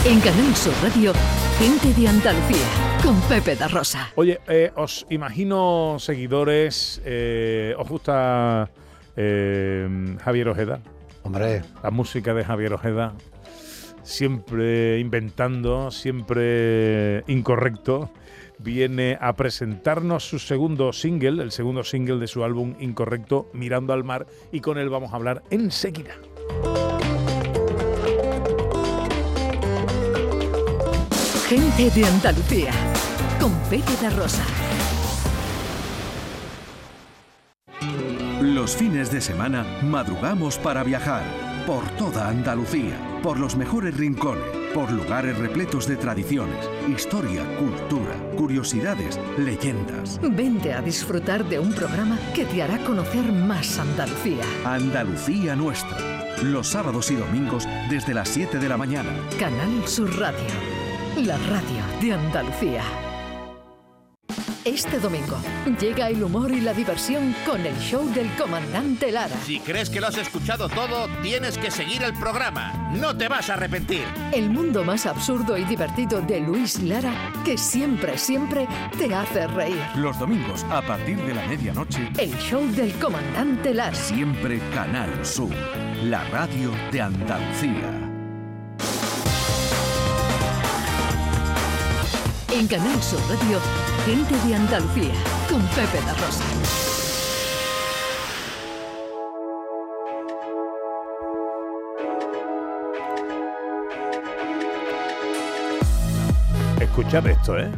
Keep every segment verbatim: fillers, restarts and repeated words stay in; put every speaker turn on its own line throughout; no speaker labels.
En Canal Sur Radio, Gente de Andalucía, con Pepe da Rosa.
Oye, eh, os imagino seguidores, eh, ¿os gusta eh, Javier Ojeda?
Hombre.
La música de Javier Ojeda, siempre inventando, siempre incorrecto, viene a presentarnos su segundo single, el segundo single de su álbum Incorrecto, Mirando al Mar, y con él vamos a hablar enseguida.
Gente de Andalucía, con Pepe da Rosa.
Los fines de semana madrugamos para viajar por toda Andalucía, por los mejores rincones, por lugares repletos de tradiciones, historia, cultura, curiosidades, leyendas.
Vente a disfrutar de un programa que te hará conocer más Andalucía.
Andalucía Nuestra, los sábados y domingos desde las siete de la mañana.
Canal Sur Radio, la radio de Andalucía. Este domingo llega el humor y la diversión con el show del comandante Lara.
Si crees que lo has escuchado todo, tienes que seguir el programa. No te vas a arrepentir.
El mundo más absurdo y divertido de Luis Lara, que siempre, siempre te hace reír.
Los domingos a partir de la medianoche,
el show del comandante Lara.
Siempre Canal Sur, la radio de Andalucía.
En Canal Sur Radio, Gente de Andalucía, con Pepe da Rosa.
Escuchad esto, ¿eh?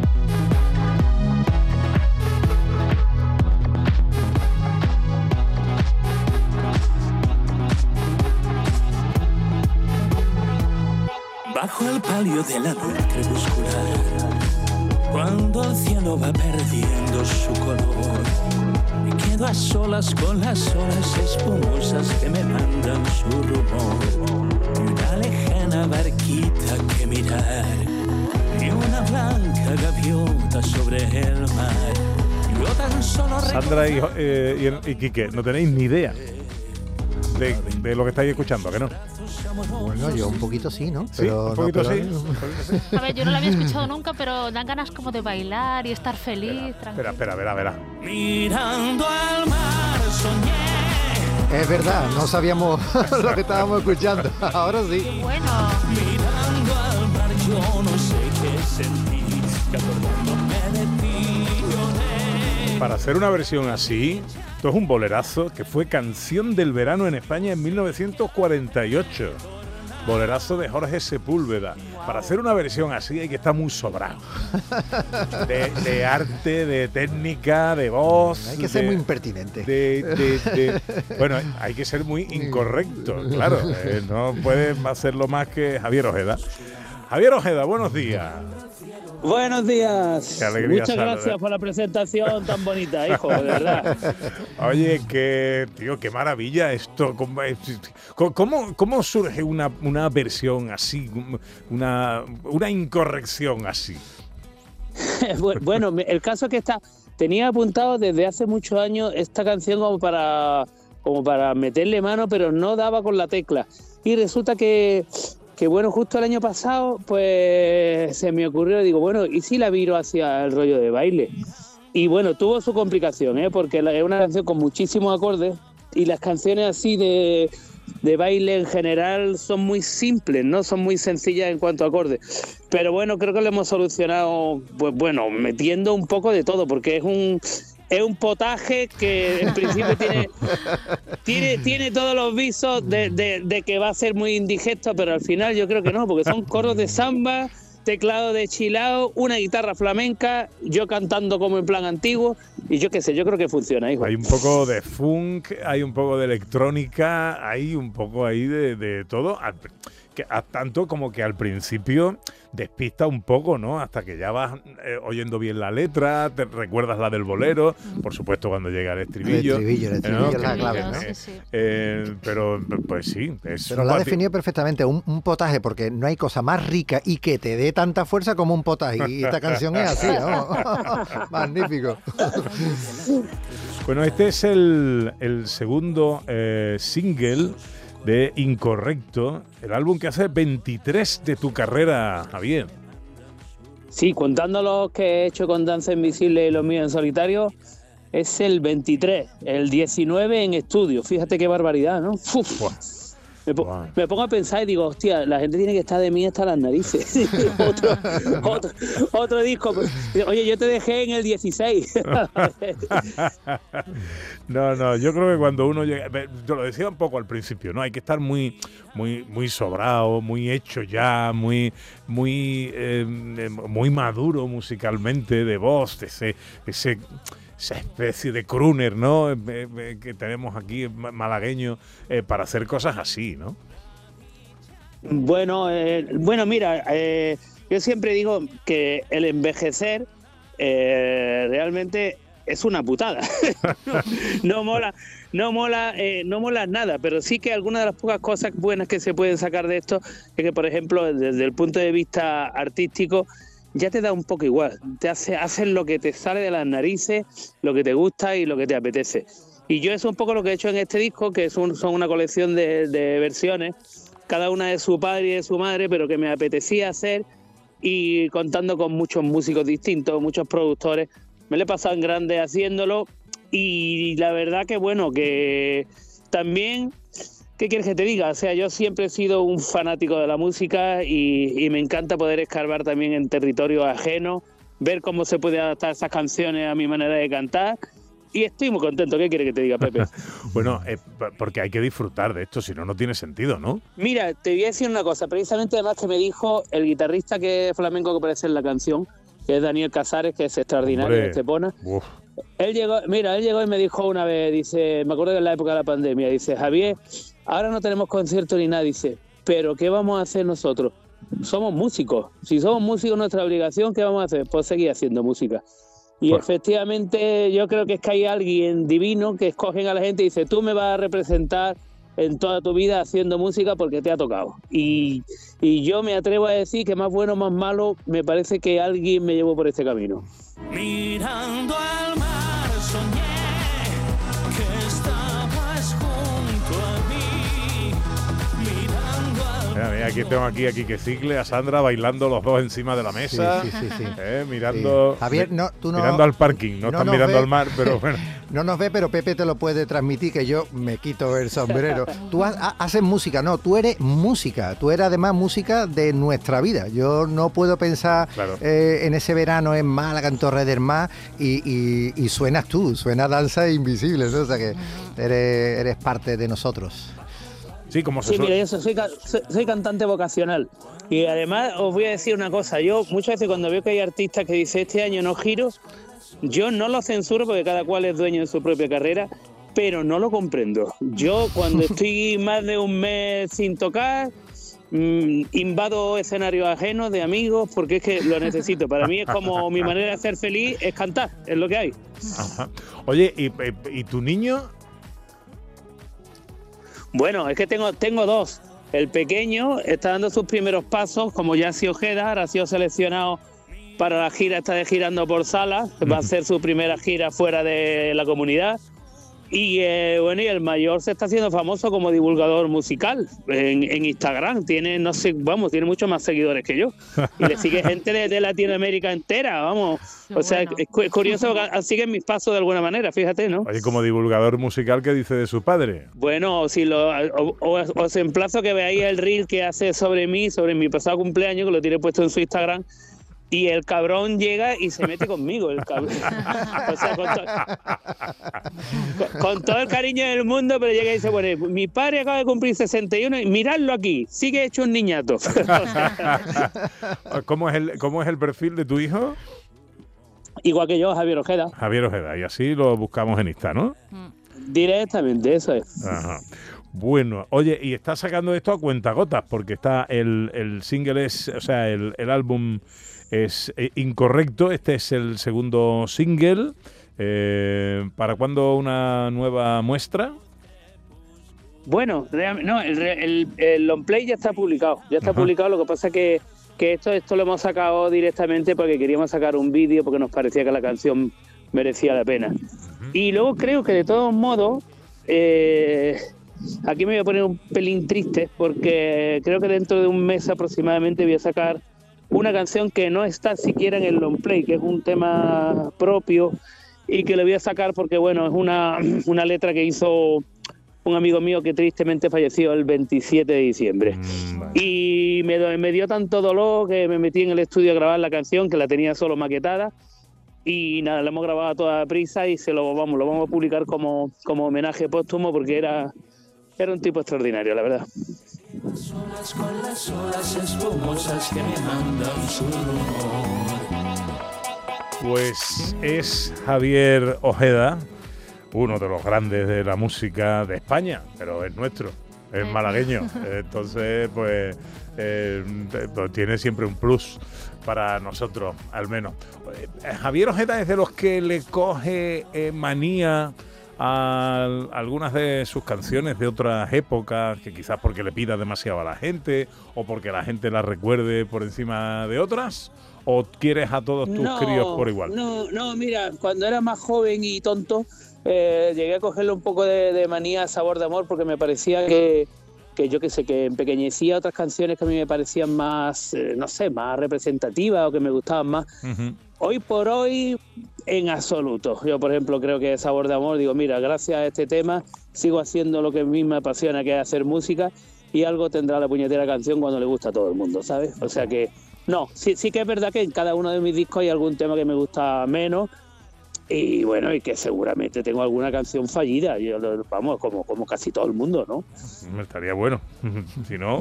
Bajo el palio de la luz crepuscular, cuando el cielo va perdiendo su color, me quedo a solas con las olas espumosas que me mandan su rumor, y una lejana barquita que mirar, y una blanca gaviota sobre el mar. Yo tan solo
Sandra y, eh, y, y Quique, no tenéis ni idea de, de lo que estáis escuchando, ¿a que no?
Bueno, yo un poquito sí, ¿no?
Sí, un poquito
no, pero...
sí.
A ver, yo no lo había escuchado nunca, pero dan ganas como de bailar y estar feliz.
Espera, espera, espera, verá.
Mirando al mar soñé.
Es verdad, no sabíamos lo que estábamos escuchando. Ahora sí.
Bueno.
Mirando al mar yo no sé qué sentí, que acordándome de ti lloré.
Para hacer una versión así, esto es un bolerazo que fue canción del verano en España en mil novecientos cuarenta y ocho. Bolerazo de Jorge Sepúlveda. Wow. Para hacer una versión así hay que estar muy sobrado. De, de arte, de técnica, de voz.
Hay que ser
de,
muy impertinente.
De, de, de, bueno, hay que ser muy incorrecto, claro. Eh, no puedes hacerlo más que Javier Ojeda. Javier Ojeda, buenos días.
Buenos días.
Qué alegría.
Muchas
salud,
gracias
¿eh?
por la presentación tan bonita, hijo, de verdad.
Oye, qué, tío, qué maravilla esto. ¿Cómo, cómo, cómo surge una, una versión así, una, una incorrección así?
Bueno, el caso es que está, tenía apuntado desde hace muchos años esta canción como para, como para meterle mano, pero no daba con la tecla. Y resulta que... que bueno, justo el año pasado pues se me ocurrió, digo, bueno, ¿y si la viro hacia el rollo de baile? Y bueno, tuvo su complicación, ¿eh? Porque es una canción con muchísimos acordes y las canciones así de, de baile en general son muy simples, ¿no? Son muy sencillas en cuanto a acordes. Pero bueno, creo que lo hemos solucionado, pues bueno, metiendo un poco de todo, porque es un... Es un potaje que en principio tiene, tiene, tiene todos los visos de, de, de que va a ser muy indigesto, pero al final yo creo que no, porque son coros de samba, teclado de chilao, una guitarra flamenca, yo cantando como en plan antiguo, y yo qué sé, yo creo que funciona, hijo.
Hay un poco de funk, hay un poco de electrónica, hay un poco ahí de, de todo, que, a tanto como que al principio despista un poco, ¿no? Hasta que ya vas eh, oyendo bien la letra, te recuerdas la del bolero, por supuesto cuando llega el estribillo.
El estribillo, el estribillo, ¿no? Es la clave, ¿no?
Eh, sí, sí. Eh, pero pues sí. Es
pero la ha definido perfectamente, un, un potaje, porque no hay cosa más rica y que te dé tanta fuerza como un potaje. Y esta canción es así, ¿no? Magnífico.
Bueno, este es el, el segundo eh, single de Incorrecto, el álbum que hace veintitrés de tu carrera, Javier.
Sí, contando los que he hecho con Danza Invisible y los míos en solitario, es el veintitrés, el diecinueve en estudio. Fíjate qué barbaridad, ¿no? Uf. Me, po wow. me pongo a pensar y digo, hostia, la gente tiene que estar de mí hasta las narices. otro, otro, otro disco. Oye, yo te dejé en el dieciséis.
No, no, yo creo que cuando uno llega, yo lo decía un poco al principio, ¿no? Hay que estar muy, muy, muy sobrado, muy hecho ya, muy, muy, eh, muy maduro musicalmente, de voz, de ese, ese esa especie de crooner, ¿no? Eh, eh, que tenemos aquí malagueño eh, para hacer cosas así, ¿no?
Bueno, eh, bueno, mira, eh, yo siempre digo que el envejecer eh, realmente es una putada. no, no mola, no mola, eh, no mola nada, pero sí que algunas de las pocas cosas buenas que se pueden sacar de esto es que, por ejemplo, desde el punto de vista artístico, ya te da un poco igual, te hace, haces lo que te sale de las narices, lo que te gusta y lo que te apetece. Y yo es un poco lo que he hecho en este disco, que es un, son una colección de, de versiones, cada una de su padre y de su madre, pero que me apetecía hacer, y contando con muchos músicos distintos, muchos productores. Me lo he pasado en grande haciéndolo, y la verdad que bueno, que también... ¿Qué quieres que te diga? O sea, yo siempre he sido un fanático de la música y, y me encanta poder escarbar también en territorio ajeno, ver cómo se puede adaptar esas canciones a mi manera de cantar, y estoy muy contento. ¿Qué quieres que te diga, Pepe?
Bueno, eh, porque hay que disfrutar de esto, si no, no tiene sentido, ¿no?
Mira, te voy a decir una cosa, precisamente además que me dijo el guitarrista que es flamenco que aparece en la canción, que es Daniel Casares, que es extraordinario de Estepona. Uf. Él llegó, mira, él llegó y me dijo una vez, dice, me acuerdo de la época de la pandemia, dice, Javier, ahora no tenemos concierto ni nada, dice, pero ¿qué vamos a hacer nosotros? Somos músicos. Si somos músicos, nuestra obligación, ¿qué vamos a hacer? Pues seguir haciendo música. Y bueno, efectivamente yo creo que es que hay alguien divino que escogen a la gente y dice, tú me vas a representar en toda tu vida haciendo música porque te ha tocado. Y, y yo me atrevo a decir que más bueno, más malo, me parece que alguien me llevó por este camino.
Mirando al mar soñé que estabas junto a mí. Mirando al
Mira, mira, aquí tengo aquí a Quique Cicle, a Sandra bailando los dos encima de la mesa.
Sí, sí, sí, sí.
Eh, mirando,
sí. Javier, no, tú no,
mirando al parking, no, no están mirando
ve,
al mar, pero bueno.
No nos ve, pero Pepe te lo puede transmitir, que yo me quito el sombrero. Tú ha, ha, haces música, no, tú eres música, tú eres además música de nuestra vida. Yo no puedo pensar claro. eh, en ese verano en Málaga, en Torre del Mar, y, y, y suenas tú, suena Danza Invisible, ¿no? O sea que eres, eres parte de nosotros.
Sí, como se
sí
suele...
mira, yo soy, soy, soy cantante vocacional. Y además os voy a decir una cosa, yo muchas veces cuando veo que hay artistas que dicen este año no giro, yo no lo censuro porque cada cual es dueño de su propia carrera, pero no lo comprendo. Yo cuando estoy más de un mes sin tocar, mmm, invado escenarios ajenos de amigos porque es que lo necesito. Para mí es como mi manera de ser feliz es cantar, es lo que hay.
Ajá. Oye, ¿y, y, y tu niño?
Bueno, es que tengo, tengo dos. El pequeño está dando sus primeros pasos, como ya ha sido Ojeda, ahora ha sido seleccionado para la gira, está de girando por salas, va a hacer su primera gira fuera de la comunidad. Y eh, bueno, y el mayor se está haciendo famoso como divulgador musical en, en Instagram. Tiene, no sé, vamos, tiene muchos más seguidores que yo. Y le sigue gente de, de Latinoamérica entera, vamos. Qué o sea, bueno. es, es curioso, siguen mis pasos de alguna manera, fíjate, ¿no?
Oye, como divulgador musical, ¿qué dice de su padre?
Bueno, si lo, o, o, os emplazo que veáis el reel que hace sobre mí, sobre mi pasado cumpleaños, que lo tiene puesto en su Instagram. Y el cabrón llega y se mete conmigo, el cabrón. O sea, con, to con, con todo el cariño del mundo, pero llega y dice, bueno, mi padre acaba de cumplir sesenta y uno y miradlo aquí, sigue hecho un niñato.
¿Cómo es el, cómo es el perfil de tu hijo?
Igual que yo, Javier Ojeda.
Javier Ojeda, y así lo buscamos en Insta, ¿no?
Directamente, eso es.
Ajá. Bueno, oye, y está sacando esto a cuentagotas, porque está el, el single, es, o sea, el, el álbum es eh, Incorrecto, este es el segundo single. Eh, ¿Para cuándo una nueva muestra?
Bueno, no, el, el, el long play ya está publicado, ya está Ajá. publicado, lo que pasa es que, que esto, esto lo hemos sacado directamente porque queríamos sacar un vídeo, porque nos parecía que la canción merecía la pena. Uh-huh. Y luego creo que de todos modos... Eh, aquí me voy a poner un pelín triste porque creo que dentro de un mes aproximadamente voy a sacar una canción que no está siquiera en el long play, que es un tema propio y que le voy a sacar porque, bueno, es una, una letra que hizo un amigo mío que tristemente falleció el veintisiete de diciembre. Mm, vale. Y me, me dio tanto dolor que me metí en el estudio a grabar la canción, que la tenía solo maquetada. Y nada, la hemos grabado a toda prisa y se lo vamos, lo vamos a publicar como, como homenaje póstumo porque era, era un tipo extraordinario, la verdad.
Solas con las olas espumosas que me mandan su rumor.
Pues es Javier Ojeda, uno de los grandes de la música de España, pero es nuestro, es malagueño. Entonces, pues, eh, pues tiene siempre un plus para nosotros, al menos. Javier Ojeda es de los que le coge eh, manía a algunas de sus canciones de otras épocas, que quizás porque le pida demasiado a la gente o porque la gente la recuerde por encima de otras, o quieres a todos tus
no,
críos por igual.
No, no, mira, cuando era más joven y tonto, eh, llegué a cogerle un poco de, de manía a Sabor de Amor porque me parecía que, que yo qué sé, que empequeñecía otras canciones que a mí me parecían más, eh, no sé, más representativas o que me gustaban más. Uh-huh. Hoy por hoy, en absoluto. Yo, por ejemplo, creo que Sabor de Amor, digo, mira, gracias a este tema sigo haciendo lo que a mí me apasiona, que es hacer música, y algo tendrá la puñetera canción cuando le gusta a todo el mundo, ¿sabes? O sea que, no, sí, sí que es verdad que en cada uno de mis discos hay algún tema que me gusta menos, y bueno, y que seguramente tengo alguna canción fallida, yo, vamos, como, como casi todo el mundo, ¿no?
Estaría bueno, si no...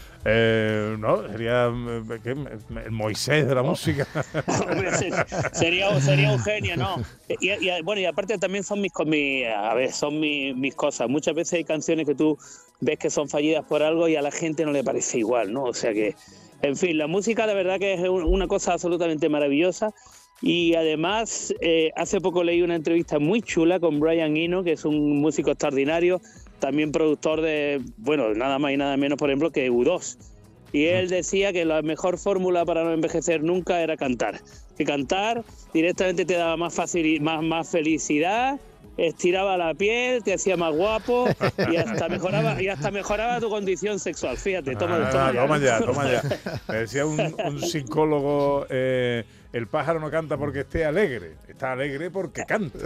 Eh, no, sería ¿qué? El Moisés de la música.
Hombre, sería, sería un genio, ¿no? Y, y, bueno, y aparte también son mis, mis a ver, son mis, mis cosas. Muchas veces hay canciones que tú ves que son fallidas por algo y a la gente no le parece igual, ¿no? O sea que, en fin, la música de verdad que es una cosa absolutamente maravillosa. Y además, eh, hace poco leí una entrevista muy chula con Brian Eno, que es un músico extraordinario, también productor de, bueno, nada más y nada menos, por ejemplo, que U dos. Y él decía que la mejor fórmula para no envejecer nunca era cantar. Que cantar directamente te daba más, facil, más, más felicidad, estiraba la piel, te hacía más guapo y hasta mejoraba y hasta mejoraba tu condición sexual. Fíjate, toma,
ah,
toma,
toma
ya.
ya, toma ya. Me decía un, un psicólogo, eh, el pájaro no canta porque esté alegre, está alegre porque canta.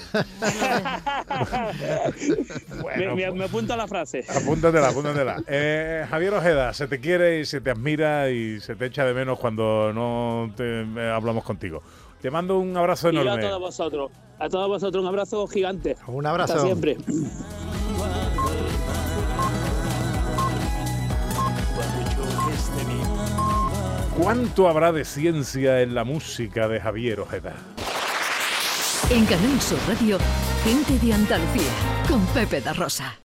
Bueno, me, me, me apunto a la frase.
Apúntatela, apúntatela. Eh, Javier Ojeda, se te quiere y se te admira y se te echa de menos cuando no te, eh, hablamos contigo. Te mando un abrazo enorme.
Y yo a todos vosotros, a todos vosotros un abrazo gigante.
Un abrazo.
Hasta siempre.
¿Cuánto habrá de ciencia en la música de Javier Ojeda?
En Canal Sur Radio, Gente de Andalucía, con Pepe da Rosa.